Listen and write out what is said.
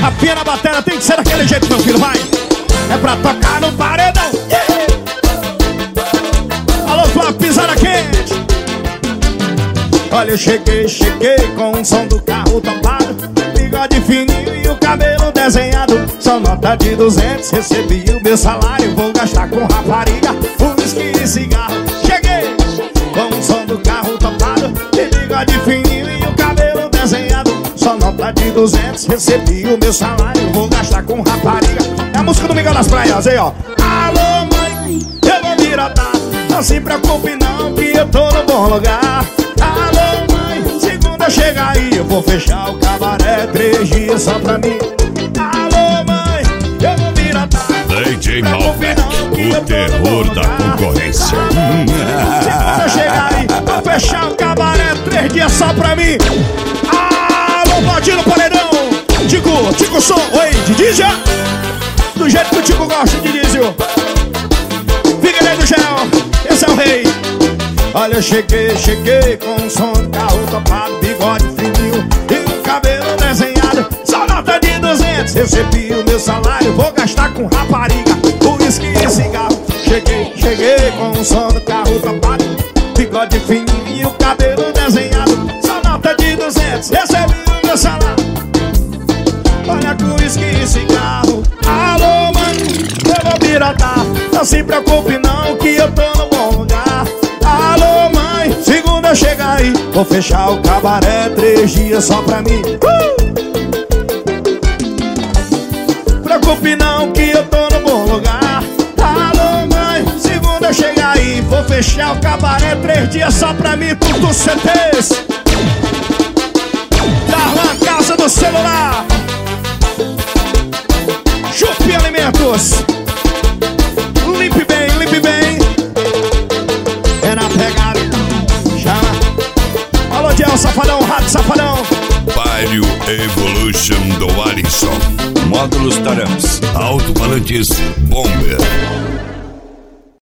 Rapinha na bateria, tem que ser daquele jeito, meu filho, vai. É pra tocar no paredão. Alô, tua pisada quente. Olha, eu cheguei com o som do carro topado, bigode fininho e o cabelo desenhado. Só nota de 200, recebi o meu salário. Vou gastar com rapariga, uísque e cigarro. Cheguei com o som do carro topado, bigode fininho e o cabelo desenhado. Só nota de 200, recebi o meu salário. Vou gastar com rapariga. É a música do Miguel das Praias, aí ó. Alô mãe, eu vou me atar. Não se preocupe não, que eu tô no bom lugar. Alô mãe, segunda chega aí, eu vou fechar o cabaré 3 dias só pra mim. Alô mãe, eu vou me atar. DJ Malbec, o terror da concorrência. Segunda chega aí, vou fechar o cabaré 3 dias só pra mim. Alô, pode ir no paredão. Tico som, oi, de diesel. Do jeito que o Tico gosta de diesel. Figueiredo do Gel, esse é o rei. Olha, eu cheguei com o som do carro topado, bigode fininho e o cabelo desenhado. Só nota de 200, recebi o meu salário. Vou gastar com rapariga, uísque e cigarro. Cheguei com o som do carro topado, bigode fininho e o cabelo desenhado. Só nota de 200, recebi o meu salário. Olha, com uísque e cigarro. Alô, mano, eu vou piratar. Não se preocupe não, que eu tô no bom lugar. Alô mãe, segunda chega aí, vou fechar o cabaré 3 dias só pra mim. Preocupe não, que eu tô no bom lugar. Alô mãe, segunda chega aí, vou fechar o cabaré 3 dias só pra mim. Tudo CTs Darlan, casa do celular. Chupi Alimentos. Limpe bem. É na pegada. Chama. Alô, Diel, safadão, rato, safadão. Vario Evolution do Alisson. Módulos Tarams. Alto-falantes Bomber.